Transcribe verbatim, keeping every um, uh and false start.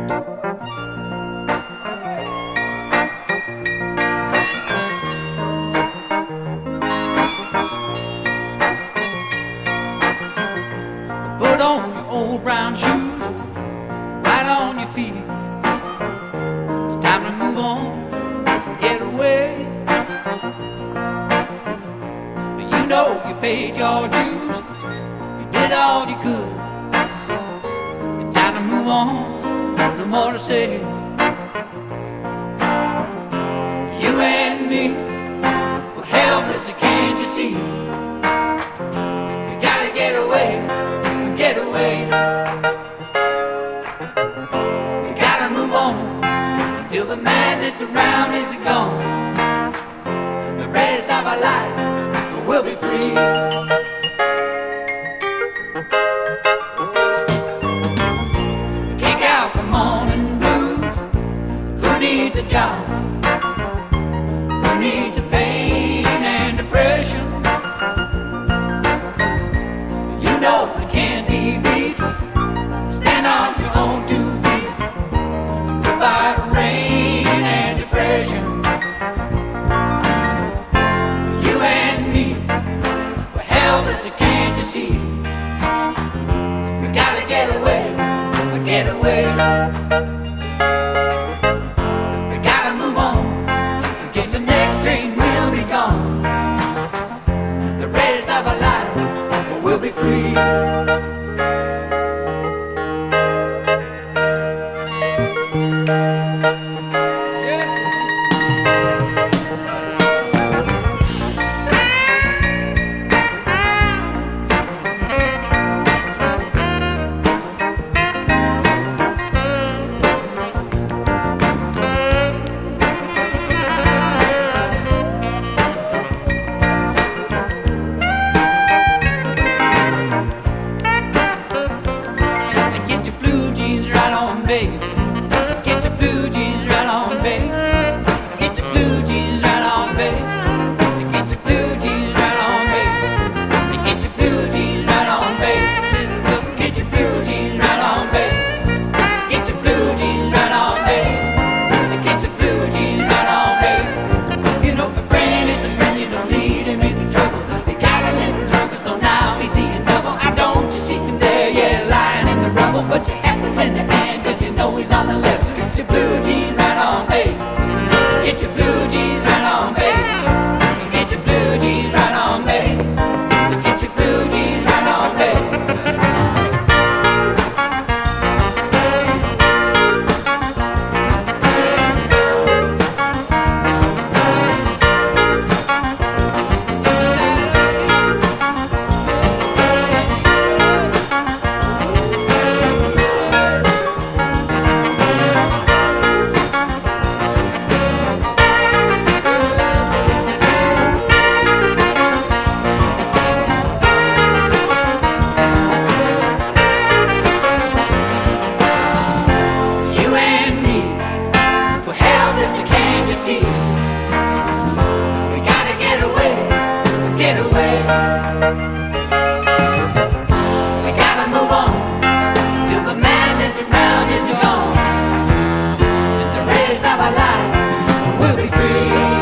Put on your old brown shoes, right on your feet. It's time to move on, get away. You know you paid your dues, you did all you could. It's time to move on, no more to say. You and me, we're helpless, can't you see? You gotta get away, get away. You gotta move on till the madness around is gone. The rest of our lives will be free. Kick out the morning blues. Who needs a job? Who needs a pain and depression? You know it can't be beat. Stand on your own two feet. Goodbye rain and depression. You and me, we're helpless, can't you see? We gotta get away, get away. We gotta move on. Get the next train, we'll be gone. The rest of our lives will be free. Get your blue jeans right on, babe. Get your blue jeans right on, babe. Get your blue jeans right on, babe. Get your blue jeans right on, babe. Get your blue jeans right on, babe. Get your blue jeans right on, babe. Get your blue jeans right on, babe. You know my friend is a friend, you don't need him into trouble. He got a little drunk, so now he's seeing double. I don't you see him there, yeah, lying in the rubble, but you have to lend a hand. Always on the left. Get your blue jeans right on, babe. Get your blue jeans right on, babe. Get your blue jeans right on, babe. Get your blue jeans right on, babe. See, we gotta get away, get away. We gotta move on till the madness around is gone, and the rest of our lives will be free.